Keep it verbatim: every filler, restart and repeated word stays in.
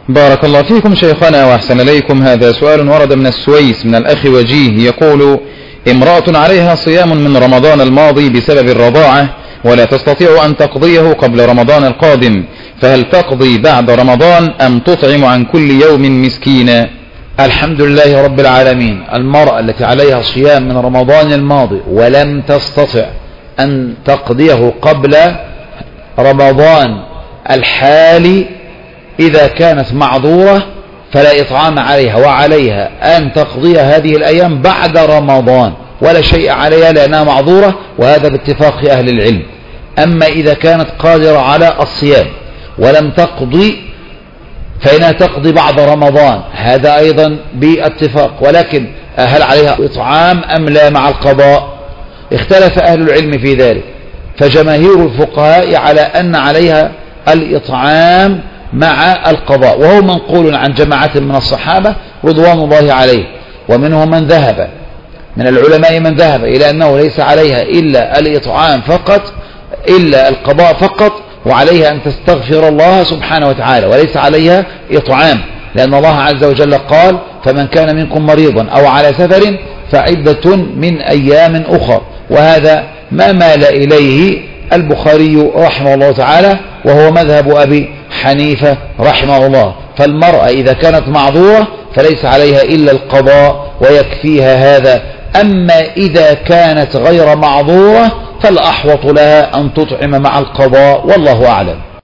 بارك الله فيكم شيخنا وأحسن إليكم. هذا سؤال ورد من السويس من الأخ وجيه يقول: امرأة عليها صيام من رمضان الماضي بسبب الرضاعة ولا تستطيع أن تقضيه قبل رمضان القادم، فهل تقضي بعد رمضان أم تطعم عن كل يوم مسكينا؟ الحمد لله رب العالمين. المرأة التي عليها صيام من رمضان الماضي ولم تستطع أن تقضيه قبل رمضان الحالي إذا كانت معذورة فلا إطعام عليها، وعليها أن تقضي هذه الأيام بعد رمضان ولا شيء عليها لأنها معذورة، وهذا باتفاق أهل العلم. أما إذا كانت قادرة على الصيام ولم تقضي فإنها تقضي بعد رمضان، هذا أيضا باتفاق. ولكن هل عليها إطعام أم لا مع القضاء؟ اختلف أهل العلم في ذلك، فجماهير الفقهاء على أن عليها الإطعام مع القضاء، وهو منقول عن جماعة من الصحابة رضوان الله عليه، ومنهم من ذهب من العلماء من ذهب إلى أنه ليس عليها إلا الإطعام فقط، إلا القضاء فقط، وعليها أن تستغفر الله سبحانه وتعالى وليس عليها إطعام، لأن الله عز وجل قال: فمن كان منكم مريضا أو على سفر فعدة من أيام أخر. وهذا ما مال إليه البخاري رحمه الله تعالى، وهو مذهب أبي حنيفة رحمه الله. فالمرأة إذا كانت معذورة فليس عليها إلا القضاء ويكفيها هذا. أما إذا كانت غير معذورة فالأحوط لها أن تطعم مع القضاء، والله أعلم.